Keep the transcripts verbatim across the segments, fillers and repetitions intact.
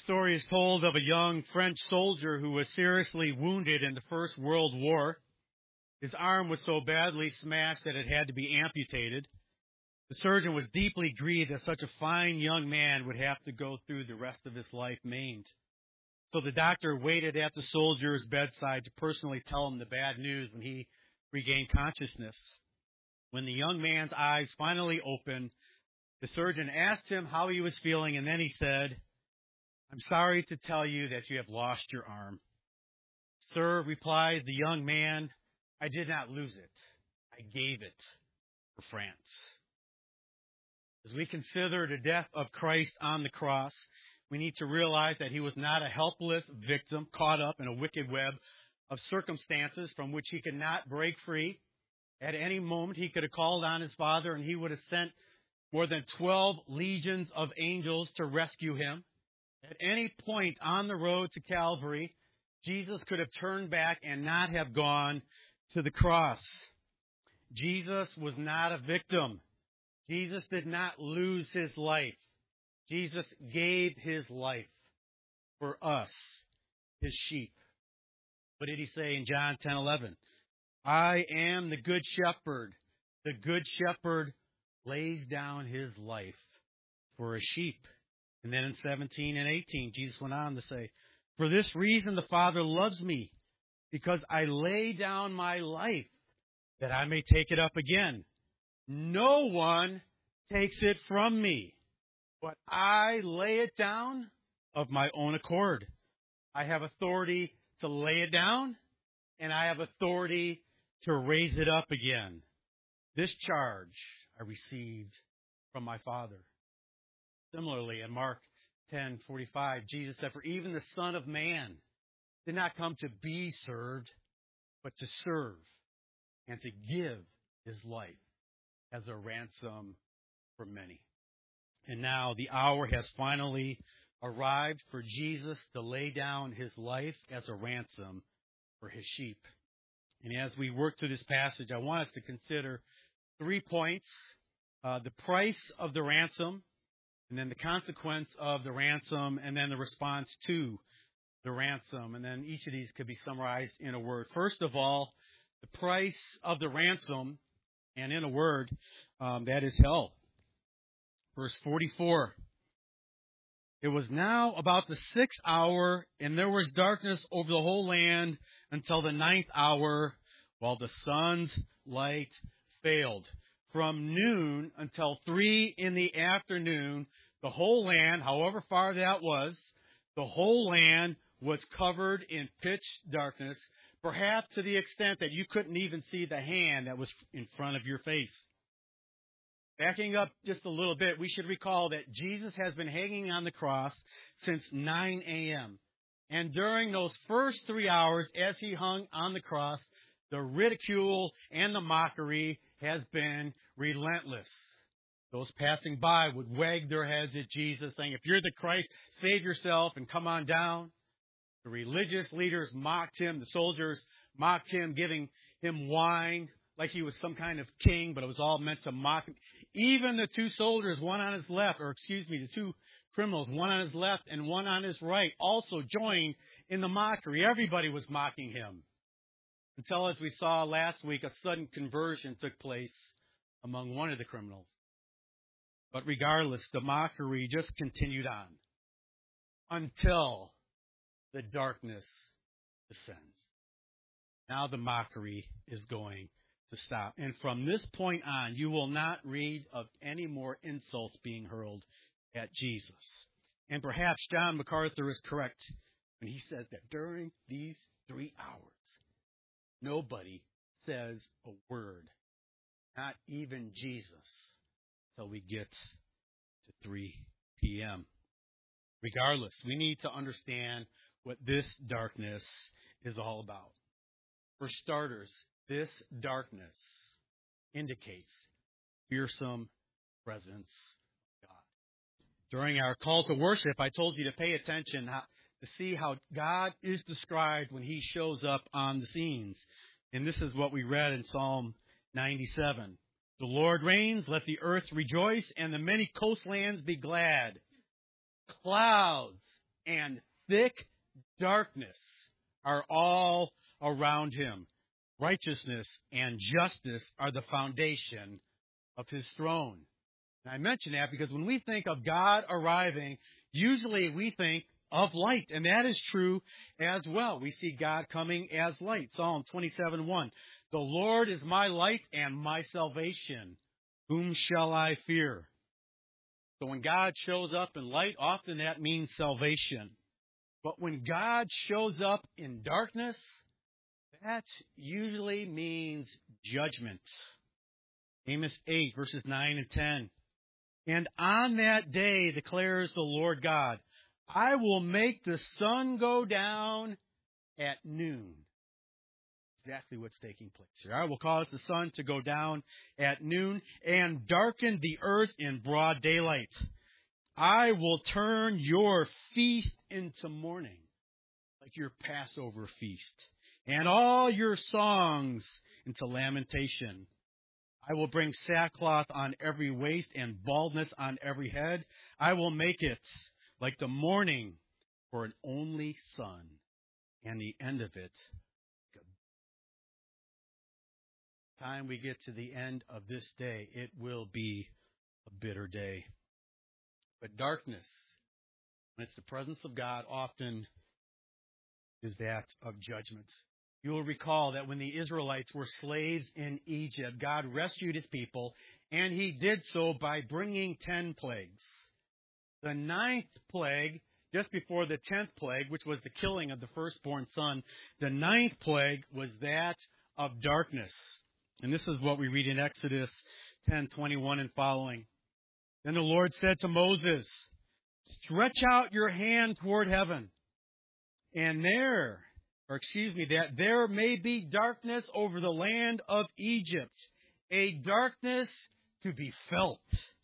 story is told of a young French soldier who was seriously wounded in the First World War. His arm was so badly smashed that it had to be amputated. The surgeon was deeply grieved that such a fine young man would have to go through the rest of his life maimed. So the doctor waited at the soldier's bedside to personally tell him the bad news when he regained consciousness. When the young man's eyes finally opened, the surgeon asked him how he was feeling, and then he said, "I'm sorry to tell you that you have lost your arm." "Sir," replied the young man, "I did not lose it. I gave it for France." As we consider the death of Christ on the cross, we need to realize that he was not a helpless victim caught up in a wicked web of circumstances from which he could not break free. At any moment, he could have called on his Father, and he would have sent more than twelve legions of angels to rescue him. At any point on the road to Calvary, Jesus could have turned back and not have gone to the cross. Jesus was not a victim. Jesus did not lose his life. Jesus gave his life for us, his sheep. What did he say in John ten eleven? "I am the good shepherd. The good shepherd lays down his life for a sheep." And then in seventeen and eighteen, Jesus went on to say, "For this reason the Father loves me, because I lay down my life that I may take it up again. No one takes it from me, but I lay it down of my own accord." I have authority to lay it down, and I have authority to raise it up again. This charge I received from my Father. Similarly, in Mark ten forty-five, Jesus said, "For even the Son of Man did not come to be served, but to serve and to give his life as a ransom for many." And now the hour has finally arrived for Jesus to lay down his life as a ransom for his sheep. And as we work through this passage, I want us to consider three points. Uh, the price of the ransom, and then the consequence of the ransom, and then the response to the ransom. And then each of these could be summarized in a word. First of all, the price of the ransom, and in a word, um, that is hell. Verse forty-four. "It was now about the sixth hour, and there was darkness over the whole land until the ninth hour, while the sun's light failed. From noon until three in the afternoon, the whole land, however far that was, the whole land was covered in pitch darkness, perhaps to the extent that you couldn't even see the hand that was in front of your face." Backing up just a little bit, we should recall that Jesus has been hanging on the cross since nine a.m. And during those first three hours as he hung on the cross, the ridicule and the mockery has been relentless. Those passing by would wag their heads at Jesus, saying, "If you're the Christ, save yourself and come on down." The religious leaders mocked him. The soldiers mocked him, giving him wine like he was some kind of king, but it was all meant to mock him. Even the two soldiers, one on his left, or excuse me, the two criminals, one on his left and one on his right, also joined in the mockery. Everybody was mocking him. Until, as we saw last week, a sudden conversion took place among one of the criminals. But regardless, the mockery just continued on until the darkness descends. Now the mockery is going to stop. And from this point on, you will not read of any more insults being hurled at Jesus. And perhaps John MacArthur is correct when he says that during these three hours, nobody says a word, not even Jesus, till we get to three p.m. Regardless, we need to understand what this darkness is all about. For starters, this darkness indicates fearsome presence of God. During our call to worship, I told you to pay attention how, to see how God is described when he shows up on the scenes. And this is what we read in Psalm ninety-seven. "The Lord reigns, let the earth rejoice, and the many coastlands be glad. Clouds and thick darkness are all around him. Righteousness and justice are the foundation of his throne. And I mention that because when we think of God arriving, usually we think of light, and that is true as well. We see God coming as light. Psalm twenty-seven one. The Lord is my light and my salvation. Whom shall I fear? So when God shows up in light, often that means salvation. But when God shows up in darkness, that usually means judgment. Amos eight, verses nine and ten. And on that day, declares the Lord God, I will make the sun go down at noon. Exactly what's taking place here. I will cause the sun to go down at noon and darken the earth in broad daylight. I will turn your feast into mourning, like your Passover feast, and all your songs into lamentation. I will bring sackcloth on every waist and baldness on every head. I will make it like the morning for an only son, and the end of it. By the time we get to the end of this day, it will be a bitter day. But darkness, when it's the presence of God, often is that of judgment. You will recall that when the Israelites were slaves in Egypt, God rescued his people, and he did so by bringing ten plagues. The ninth plague, just before the tenth plague, which was the killing of the firstborn son, the ninth plague was that of darkness. And this is what we read in Exodus ten twenty-one and following. Then the Lord said to Moses, stretch out your hand toward heaven, and there, or excuse me, that there may be darkness over the land of Egypt, a darkness to be felt.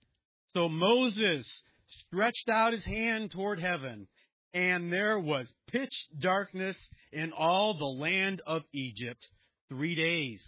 So Moses stretched out his hand toward heaven, and there was pitch darkness in all the land of Egypt three days.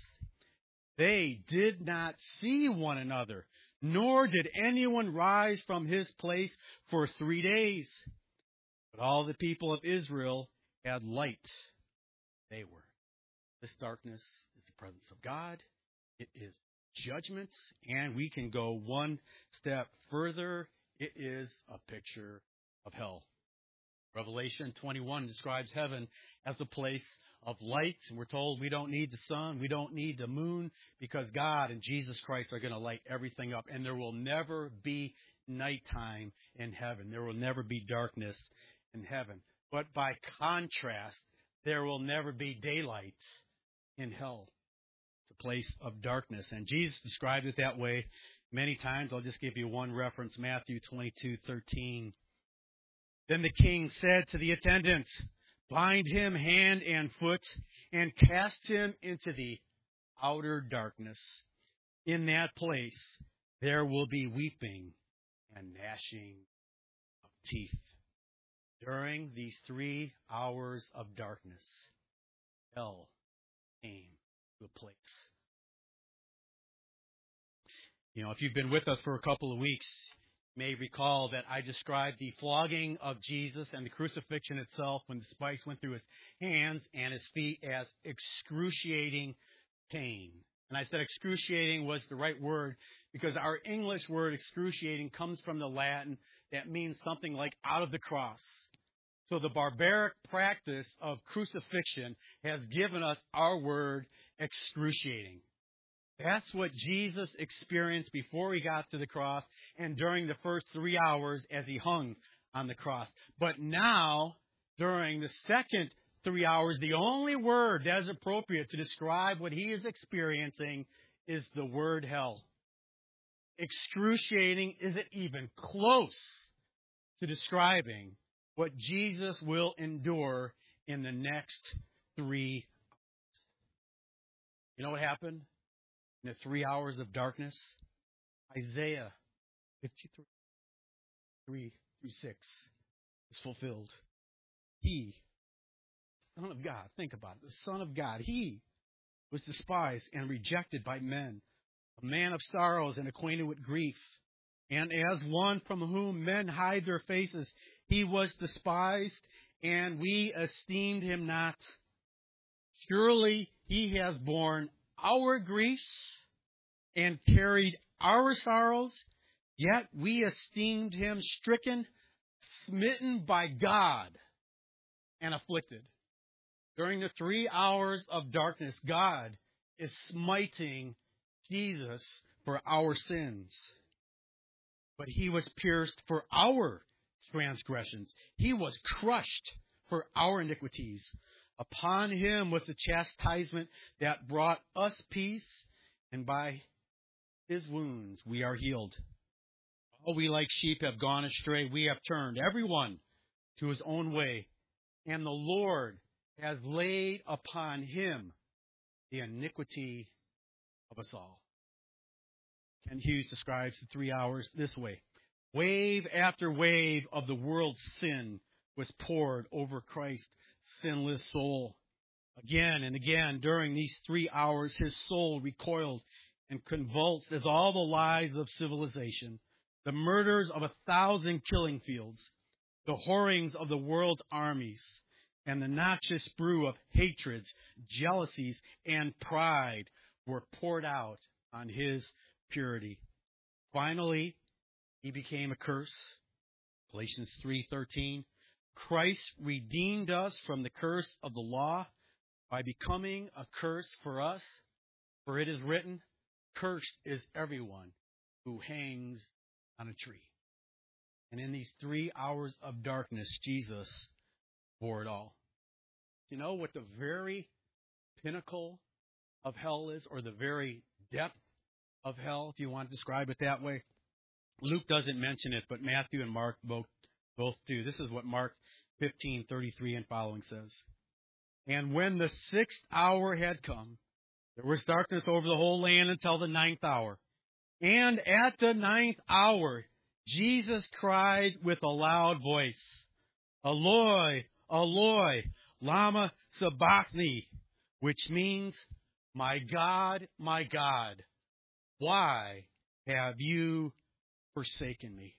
They did not see one another, nor did anyone rise from his place for three days. But all the people of Israel had light. They were. This darkness is the presence of God. It is judgment. And we can go one step further. It is a picture of hell. Revelation twenty-one describes heaven as a place of light. And we're told we don't need the sun, we don't need the moon, because God and Jesus Christ are going to light everything up. And there will never be nighttime in heaven. There will never be darkness in heaven. But by contrast, there will never be daylight in hell. It's a place of darkness. And Jesus described it that way many times. I'll just give you one reference, Matthew twenty-two thirteen. Then the king said to the attendants, bind him hand and foot and cast him into the outer darkness. In that place there will be weeping and gnashing of teeth. During these three hours of darkness, hell came to a place. You know, if you've been with us for a couple of weeks, you may recall that I described the flogging of Jesus and the crucifixion itself when the spikes went through his hands and his feet as excruciating pain. And I said excruciating was the right word because our English word excruciating comes from the Latin that means something like out of the cross. So the barbaric practice of crucifixion has given us our word excruciating. That's what Jesus experienced before he got to the cross and during the first three hours as he hung on the cross. But now, during the second three hours, the only word that is appropriate to describe what he is experiencing is the word hell. Excruciating isn't even close to describing what Jesus will endure in the next three hours. You know what happened in the three hours of darkness? Isaiah fifty-three, three through six is fulfilled. He, Son of God, think about it, the Son of God, he was despised and rejected by men, a man of sorrows and acquainted with grief. And as one from whom men hide their faces, he was despised, and we esteemed him not. Surely he has borne our griefs and carried our sorrows, yet we esteemed him stricken, smitten by God, and afflicted. During the three hours of darkness, God is smiting Jesus for our sins. But he was pierced for our transgressions. He was crushed for our iniquities. Upon him was the chastisement that brought us peace, and by his wounds we are healed. All we like sheep have gone astray. We have turned everyone to his own way, and the Lord has laid upon him the iniquity of us all. Ken Hughes describes the three hours this way. Wave after wave of the world's sin was poured over Christ's sinless soul. Again and again during these three hours, his soul recoiled and convulsed as all the lies of civilization, the murders of a thousand killing fields, the whorings of the world's armies, and the noxious brew of hatreds, jealousies, and pride were poured out on his purity. Finally, he became a curse. Galatians three thirteen. Christ redeemed us from the curse of the law by becoming a curse for us. For it is written, cursed is everyone who hangs on a tree. And in these three hours of darkness, Jesus bore it all. You know what the very pinnacle of hell is, or the very depth of hell, if you want to describe it that way? Luke doesn't mention it, but Matthew and Mark both, both do. This is what Mark fifteen thirty-three and following says. And when the sixth hour had come, there was darkness over the whole land until the ninth hour. And at the ninth hour, Jesus cried with a loud voice, Eloi, Eloi, lama sabachthani, which means, my God, my God, why have you forsaken me?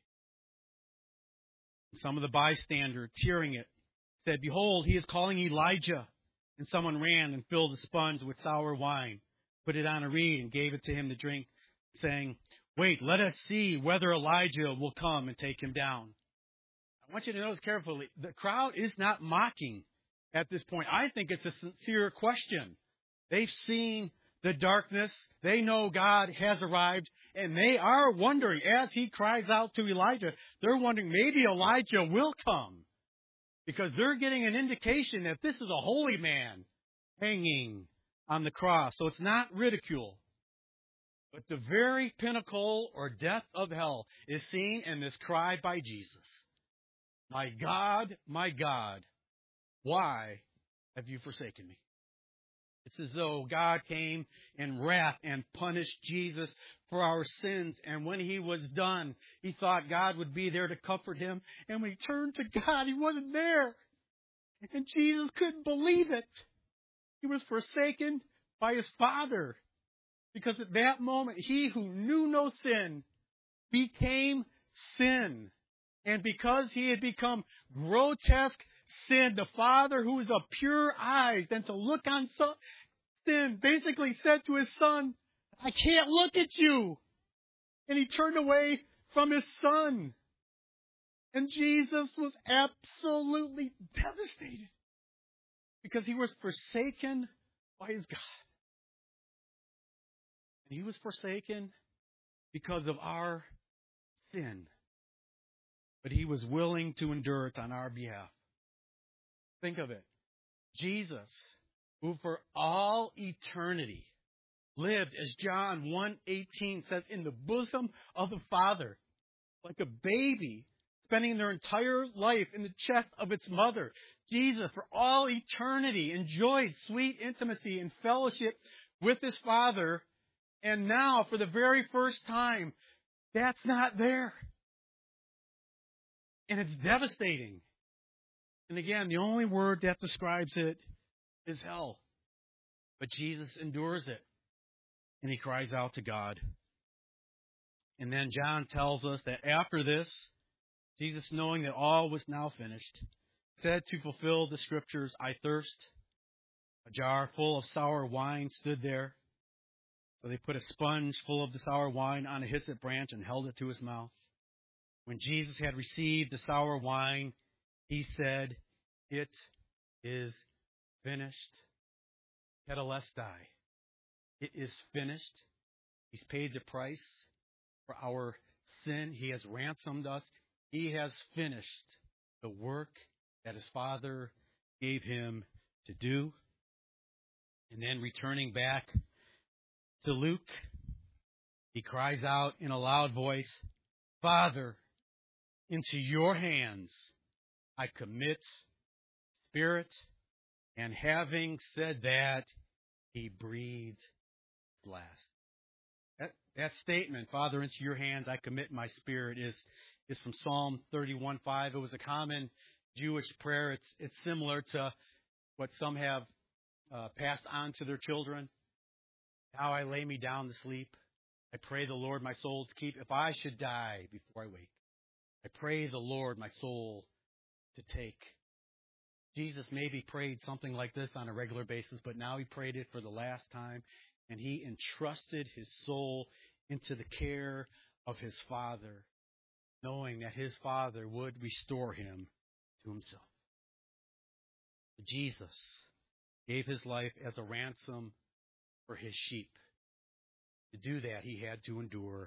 Some of the bystanders, hearing it, said, behold, he is calling Elijah. And someone ran and filled a sponge with sour wine, put it on a reed, and gave it to him to drink, saying, wait, let us see whether Elijah will come and take him down. I want you to notice carefully, the crowd is not mocking at this point. I think it's a sincere question. They've seen the darkness. They know God has arrived, and they are wondering, as he cries out to Elijah, they're wondering maybe Elijah will come, because they're getting an indication that this is a holy man hanging on the cross. So it's not ridicule. But the very pinnacle or depth of hell is seen in this cry by Jesus. My God, my God, why have you forsaken me? It's as though God came in wrath and punished Jesus for our sins. And when he was done, he thought God would be there to comfort him. And when he turned to God, he wasn't there. And Jesus couldn't believe it. He was forsaken by his Father. Because at that moment, he who knew no sin became sin. And because he had become grotesque sin, the Father, who is of pure eyes, and to look on sin, basically said to his Son, I can't look at you. And he turned away from his Son. And Jesus was absolutely devastated because he was forsaken by his God. And he was forsaken because of our sin. But he was willing to endure it on our behalf. Think of it. Jesus, who for all eternity lived, as John one eighteen says, in the bosom of the Father, like a baby, spending their entire life in the chest of its mother. Jesus, for all eternity, enjoyed sweet intimacy and fellowship with his Father. And now, for the very first time, that's not there. And it's devastating. And again, the only word that describes it is hell. But Jesus endures it. And he cries out to God. And then John tells us that after this, Jesus, knowing that all was now finished, said to fulfill the scriptures, I thirst. A jar full of sour wine stood there. So they put a sponge full of the sour wine on a hyssop branch and held it to his mouth. When Jesus had received the sour wine, he said, it is finished. Tetelestai. It is finished. He's paid the price for our sin. He has ransomed us. He has finished the work that his Father gave him to do. And then returning back to Luke, he cries out in a loud voice, Father, into your hands I commit spirit. And having said that, he breathed his last. That, that statement, Father, into your hands I commit my spirit, is, is from Psalm thirty-one five. It was a common Jewish prayer. It's, it's similar to what some have uh, passed on to their children. Now I lay me down to sleep. I pray the Lord my soul to keep. If I should die before I wake, I pray the Lord my soul to take. Jesus maybe prayed something like this on a regular basis, but now he prayed it for the last time, and he entrusted his soul into the care of his Father, knowing that his Father would restore him to himself. Jesus gave his life as a ransom for his sheep. To do that, he had to endure.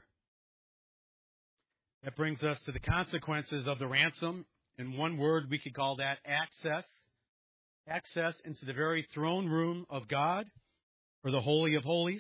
That brings us to the consequences of the ransom. In one word, we could call that access. Access into the very throne room of God, or the Holy of Holies.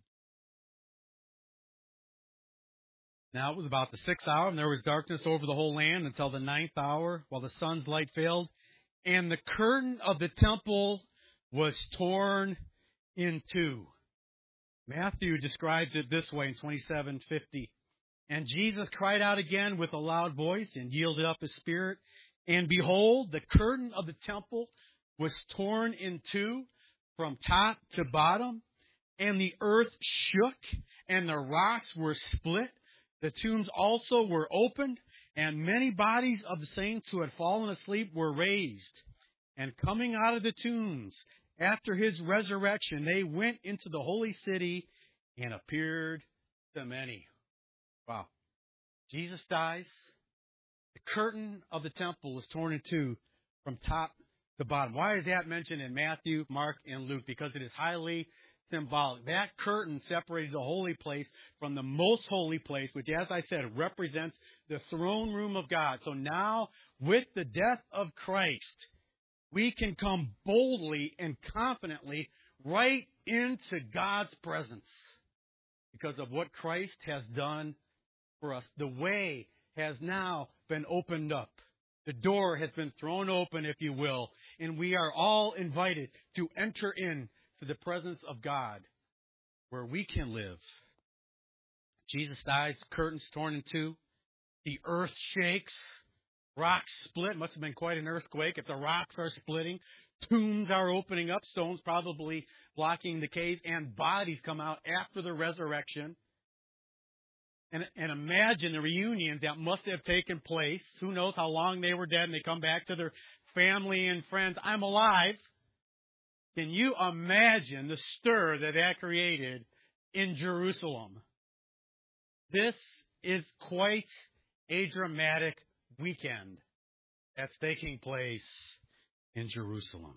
Now it was about the sixth hour, and there was darkness over the whole land until the ninth hour, while the sun's light failed. And the curtain of the temple was torn in two. Matthew describes it this way in twenty-seven fifty. And Jesus cried out again with a loud voice and yielded up his spirit. And behold, the curtain of the temple was torn in two from top to bottom. And the earth shook and the rocks were split. The tombs also were opened, and many bodies of the saints who had fallen asleep were raised. And coming out of the tombs after his resurrection, they went into the holy city and appeared to many. Wow. Jesus dies. The curtain of the temple was torn in two from top to bottom. Why is that mentioned in Matthew, Mark, and Luke? Because it is highly symbolic. That curtain separated the holy place from the most holy place, which, as I said, represents the throne room of God. So now, with the death of Christ, we can come boldly and confidently right into God's presence because of what Christ has done for us. The way has now been opened up. The door has been thrown open, if you will, and we are all invited to enter in to the presence of God where we can live. Jesus dies, curtains torn in two, the earth shakes, rocks split. Must have been quite an earthquake if the rocks are splitting. Tombs are opening up, stones probably blocking the caves, and bodies come out after the resurrection. And, and imagine the reunions that must have taken place. Who knows how long they were dead, and they come back to their family and friends. I'm alive. Can you imagine the stir that that created in Jerusalem? This is quite a dramatic weekend that's taking place in Jerusalem.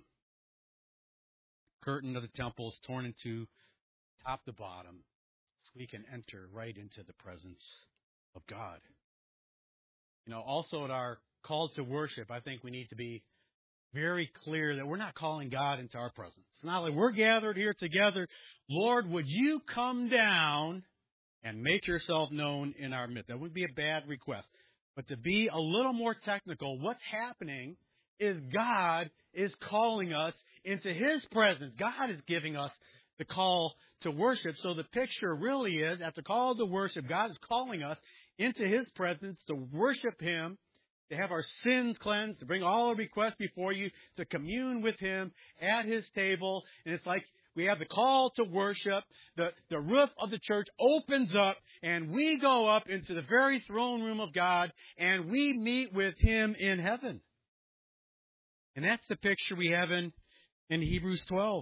The curtain of the temple is torn in two, top to bottom, so we can enter right into the presence of God. You know, also at our call to worship, I think we need to be very clear that we're not calling God into our presence. It's not like we're gathered here together. Lord, would you come down and make yourself known in our midst? That would be a bad request. But to be a little more technical, what's happening is God is calling us into his presence. God is giving us the call to worship. So the picture really is, at the call to worship, God is calling us into his presence to worship him, to have our sins cleansed, to bring all our requests before you, to commune with him at his table. And it's like We have the call to worship. The, the roof of the church opens up, and we go up into the very throne room of God, and we meet with Him in heaven. And that's the picture we have in, in Hebrews twelve.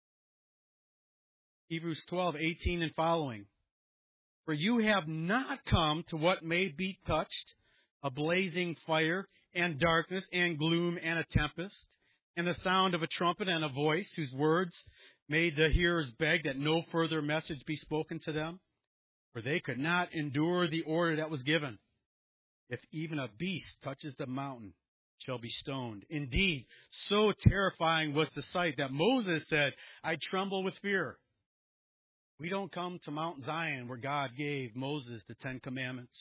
Hebrews twelve, eighteen and following. For you have not come to what may be touched, a blazing fire, and darkness, and gloom, and a tempest, and the sound of a trumpet and a voice, whose words made the hearers beg that no further message be spoken to them, for they could not endure the order that was given. If even a beast touches the mountain, shall be stoned. Indeed, so terrifying was the sight that Moses said, I tremble with fear. We don't come to Mount Zion where God gave Moses the Ten Commandments.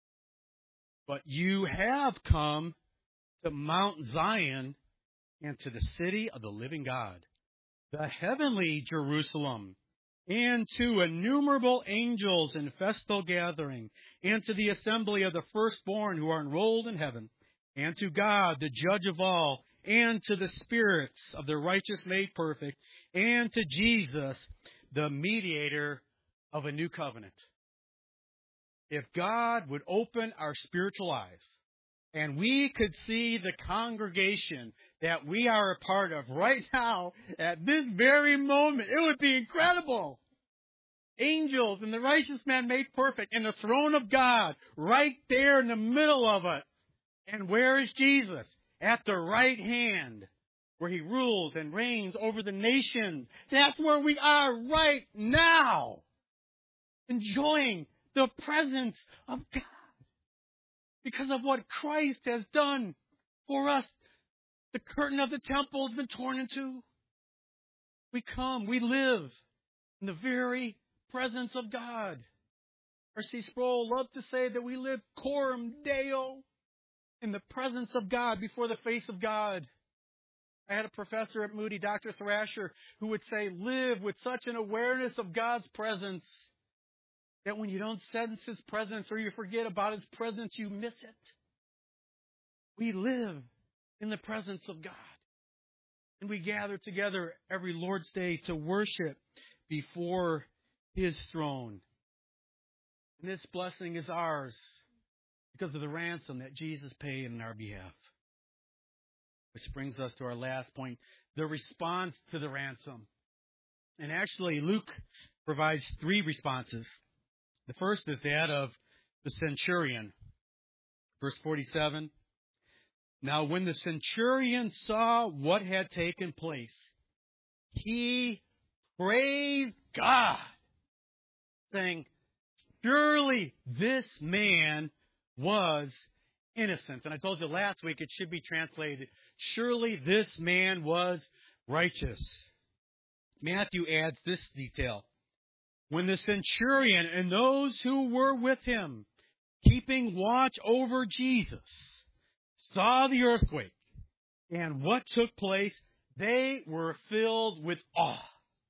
But you have come to Mount Zion and to the city of the living God, the heavenly Jerusalem, and to innumerable angels in festal gathering, and to the assembly of the firstborn who are enrolled in heaven, and to God, the judge of all, and to the spirits of the righteous made perfect, and to Jesus, the mediator of a new covenant. If God would open our spiritual eyes, and we could see the congregation that we are a part of right now, at this very moment, it would be incredible. Angels and the righteous man made perfect, and the throne of God right there in the middle of it. And where is Jesus? At the right hand, where He rules and reigns over the nations. That's where we are right now, enjoying the presence of God. Because of what Christ has done for us, the curtain of the temple has been torn in two. We come, we live in the very presence of God. R C Sproul loved to say that we live coram Deo, in the presence of God, before the face of God. I had a professor at Moody, Doctor Thrasher, who would say, live with such an awareness of God's presence that when you don't sense His presence or you forget about His presence, you miss it. We live in the presence of God. And we gather together every Lord's Day to worship before His throne. And this blessing is ours because of the ransom that Jesus paid on our behalf. Which brings us to our last point, the response to the ransom. And actually, Luke provides three responses. The first is that of the centurion. Verse forty-seven. Now when the centurion saw what had taken place, he praised God, saying, surely this man was innocent. And I told you last week it should be translated, surely this man was righteous. Matthew adds this detail. When the centurion and those who were with him, keeping watch over Jesus, saw the earthquake and what took place, they were filled with awe.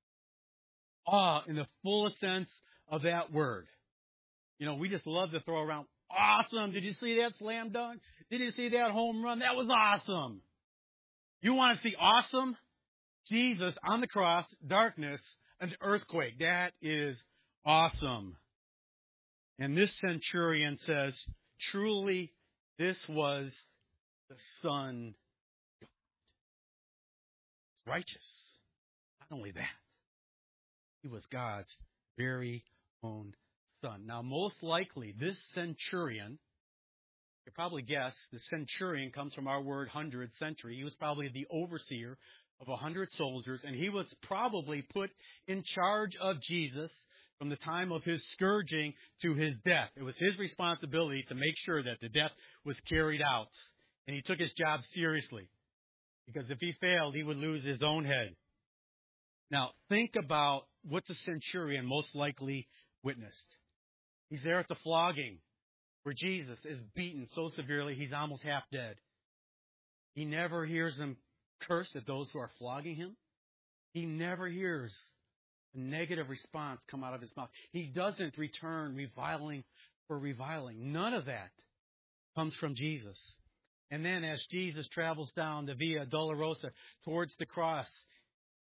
Awe in the fullest sense of that word. You know, we just love to throw around, awesome. Did you see that slam dunk? Did you see that home run? That was awesome. You want to see awesome? Jesus on the cross, darkness, an earthquake. That is awesome. And this centurion says, truly, this was the Son of God. He's righteous. Not only that, He was God's very own Son. Now, most likely, this centurion, you probably guess, the centurion comes from our word hundred, century. He was probably the overseer of a hundred soldiers, and he was probably put in charge of Jesus from the time of His scourging to His death. It was His responsibility to make sure that the death was carried out. And he took his job seriously, because if he failed, he would lose his own head. Now, think about what the centurion most likely witnessed. He's there at the flogging where Jesus is beaten so severely he's almost half dead. He never hears him curse at those who are flogging him. He never hears a negative response come out of his mouth. He doesn't return reviling for reviling. None of that comes from Jesus. And then as Jesus travels down the Via Dolorosa towards the cross,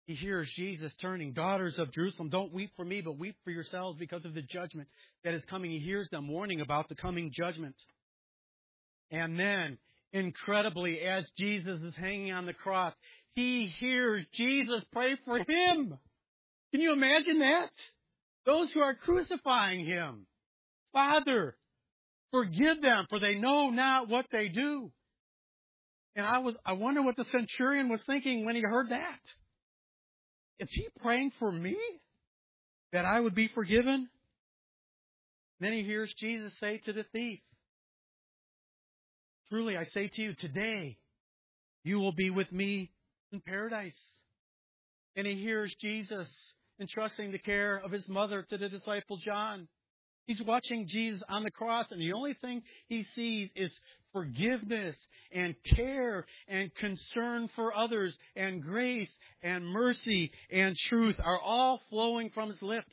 He hears Jesus turning, daughters of Jerusalem, don't weep for me, but weep for yourselves because of the judgment that is coming. He hears them warning about the coming judgment. And then, incredibly, as Jesus is hanging on the cross, he hears Jesus pray for him. Can you imagine that? Those who are crucifying him. Father, forgive them, for they know not what they do. And I was, I wonder what the centurion was thinking when he heard that. Is he praying for me? That I would be forgiven? Then he hears Jesus say to the thief, truly I say to you, today you will be with me in paradise. And he hears Jesus entrusting the care of his mother to the disciple John. He's watching Jesus on the cross, and the only thing he sees is forgiveness and care and concern for others, and grace and mercy and truth are all flowing from his lips.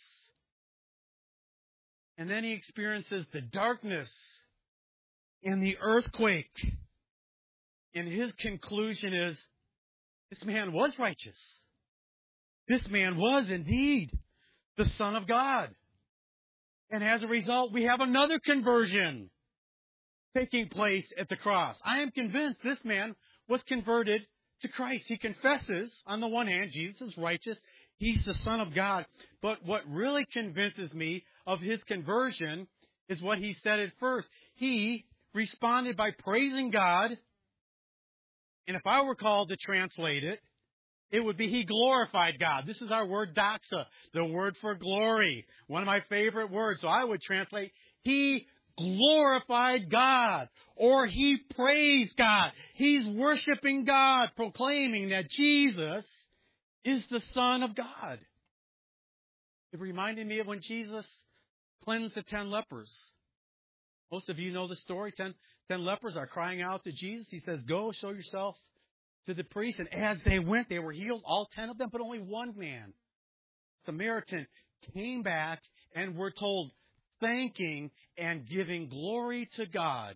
And then he experiences the darkness and the earthquake. And his conclusion is, this man was righteous. This man was indeed the Son of God. And as a result, we have another conversion taking place at the cross. I am convinced this man was converted to Christ. He confesses, on the one hand, Jesus is righteous. He's the Son of God. But what really convinces me of his conversion is what he said at first. He responded by praising God. And if I were called to translate it, it would be he glorified God. This is our word doxa, the word for glory. One of my favorite words. So I would translate, he glorified God, or he praised God. He's worshiping God, proclaiming that Jesus is the Son of God. It reminded me of when Jesus cleansed the ten lepers. Most of you know the story. Ten, ten lepers are crying out to Jesus. He says, go show yourself to the priest. And as they went, they were healed, all ten of them, but only one man, Samaritan, came back and were told, thanking and giving glory to God.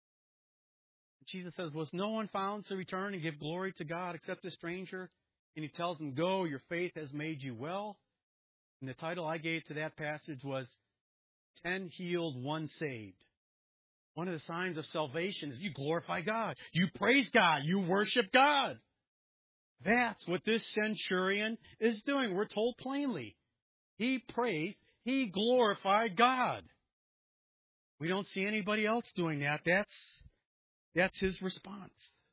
Jesus says, was no one found to return and give glory to God except a stranger? And he tells them, go, your faith has made you well. And the title I gave to that passage was, ten healed, one saved. One of the signs of salvation is you glorify God. You praise God. You worship God. That's what this centurion is doing. We're told plainly. He praised, he glorified God. We don't see anybody else doing that. That's, that's his response.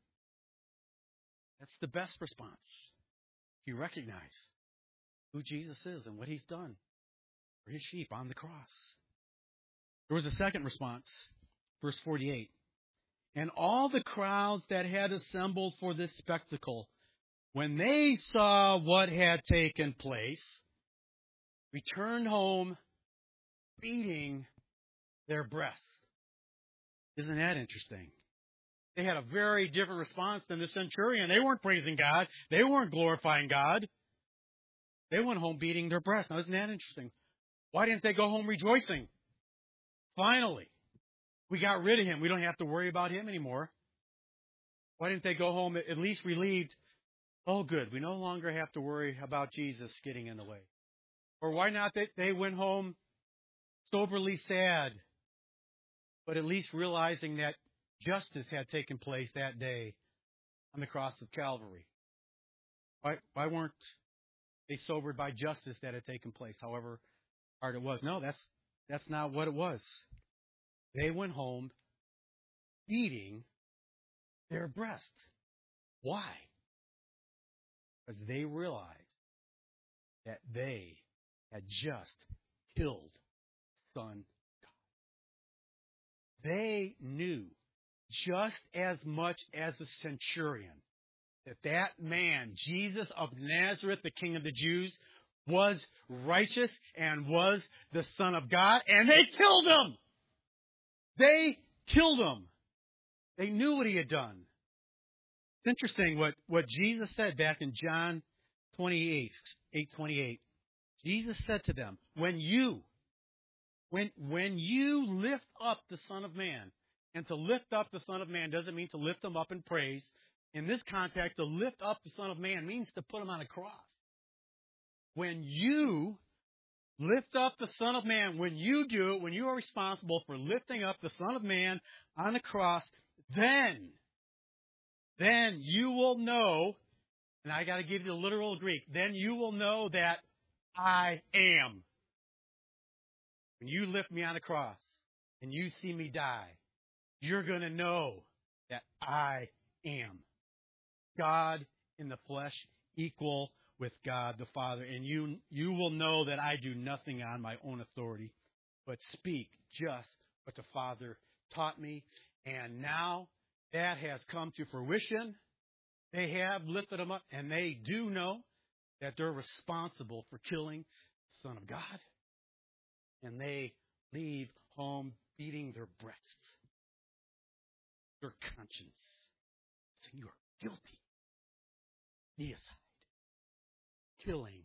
That's the best response. You recognize who Jesus is and what he's done for his sheep on the cross. There was a second response. Verse forty-eight. And all the crowds that had assembled for this spectacle, when they saw what had taken place, returned home beating their breasts. Isn't that interesting? They had a very different response than the centurion. They weren't praising God. They weren't glorifying God. They went home beating their breasts. Now, isn't that interesting? Why didn't they go home rejoicing? Finally, we got rid of him. We don't have to worry about him anymore. Why didn't they go home at least relieved? Oh, good. We no longer have to worry about Jesus getting in the way. Or why not that they went home soberly sad, but at least realizing that justice had taken place that day on the cross of Calvary? Why, why weren't they sobered by justice that had taken place, however hard it was? No, that's that's not what it was. They went home beating their breast. Why? Because they realized that they had just killed Son God. They knew just as much as the centurion that that man, Jesus of Nazareth, the King of the Jews, was righteous and was the Son of God, and they killed him. They killed him. They knew what he had done. It's interesting what, what Jesus said back in John twenty-eight, eight twenty-eight. Jesus said to them, when you, when, when you lift up the Son of Man, and to lift up the Son of Man doesn't mean to lift him up in praise. In this context, to lift up the Son of Man means to put him on a cross. when you lift up the Son of Man, when you do it, when you are responsible for lifting up the Son of Man on the cross, then, then you will know, and I got to give you the literal Greek, then you will know that I am. When you lift me on the cross and you see me die, you're going to know that I am. God in the flesh, equal with God the Father. And you, you will know that I do nothing on my own authority, but speak just what the Father taught me. And now that has come to fruition. They have lifted him up, and they do know that they're responsible for killing the Son of God. And they leave home beating their breasts, their conscience, saying, you are guilty. Deicide. Killing.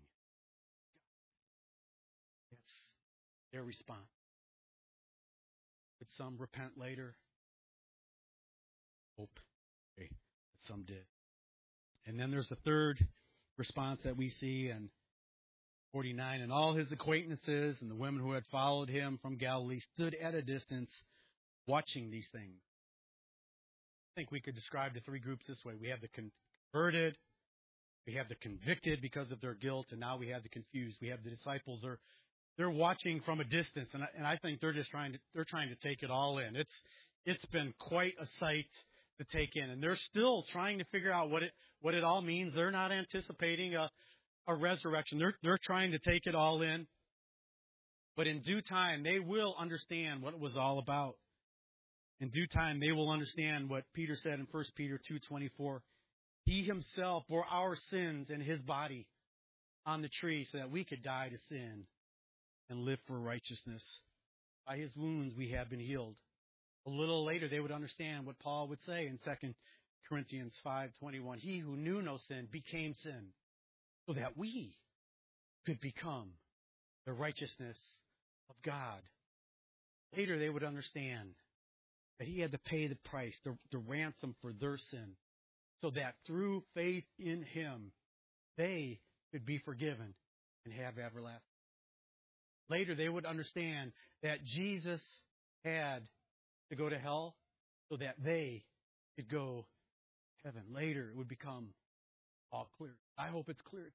That's their response. Did some repent later? Hope. Okay. But some did. And then there's a third response that we see in forty-nine. And all his acquaintances and the women who had followed him from Galilee stood at a distance watching these things. I think we could describe the three groups this way. We have the converted, we have the convicted because of their guilt, and now we have the confused. We have the disciples. They're they're watching from a distance, and I, and I think they're just trying to they're trying to take it all in. It's it's been quite a sight to take in, and they're still trying to figure out what it what it all means. They're not anticipating a a resurrection. They're they're trying to take it all in, but in due time they will understand what it was all about. In due time they will understand what Peter said in First Peter two twenty-four. He himself bore our sins in his body on the tree so that we could die to sin and live for righteousness. By his wounds we have been healed. A little later they would understand what Paul would say in Second Corinthians five twenty-one. He who knew no sin became sin so that we could become the righteousness of God. Later they would understand that he had to pay the price, the, the ransom for their sin, so that through faith in him, they could be forgiven and have everlasting. Later, they would understand that Jesus had to go to hell so that they could go to heaven. Later, it would become all clear. I hope it's clear.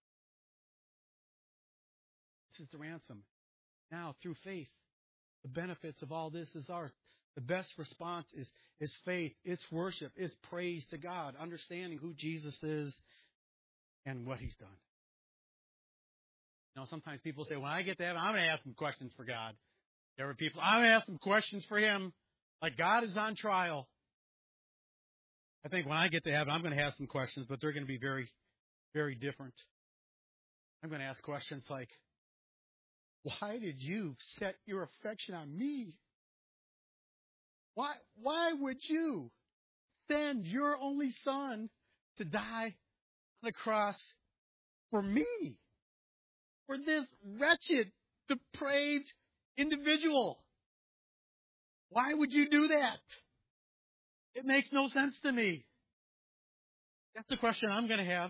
This is the ransom. Now, through faith, the benefits of all this is ours. The best response is, is faith, it's worship, it's praise to God, understanding who Jesus is and what he's done. You know, sometimes people say, when I get to heaven, I'm going to ask some questions for God. There were people, I'm going to ask some questions for him, like God is on trial. I think when I get to heaven, I'm going to have some questions, but they're going to be very, very different. I'm going to ask questions like, why did you set your affection on me? Why, why would you send your only son to die on the cross for me? For this wretched, depraved individual? Why would you do that? It makes no sense to me. That's the question I'm going to have.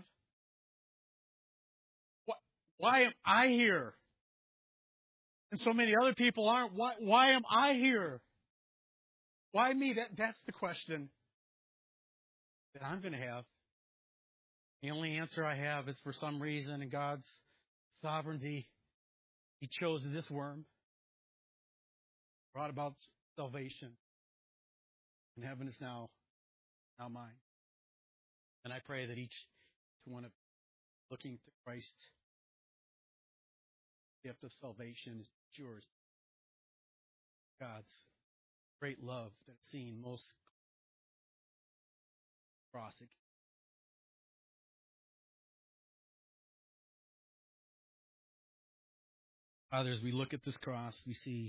Why am I here? And so many other people aren't. Why, why am I here? Why me? That, that's the question that I'm going to have. The only answer I have is for some reason in God's sovereignty, he chose this worm, brought about salvation, and heaven is now, now mine. And I pray that each one of looking to Christ, the gift of salvation is yours. God's great love that's seen most across it. Father, as we look at this cross, we see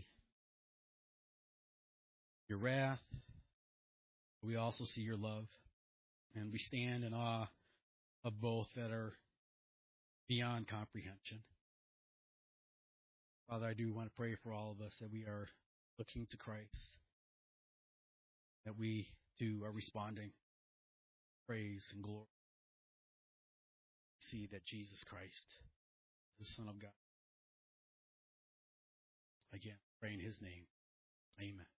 your wrath. We also see your love. And we stand in awe of both that are beyond comprehension. Father, I do want to pray for all of us that we are looking to Christ, that we too are responding, praise and glory. See that Jesus Christ the Son of God. Again, pray in his name. Amen.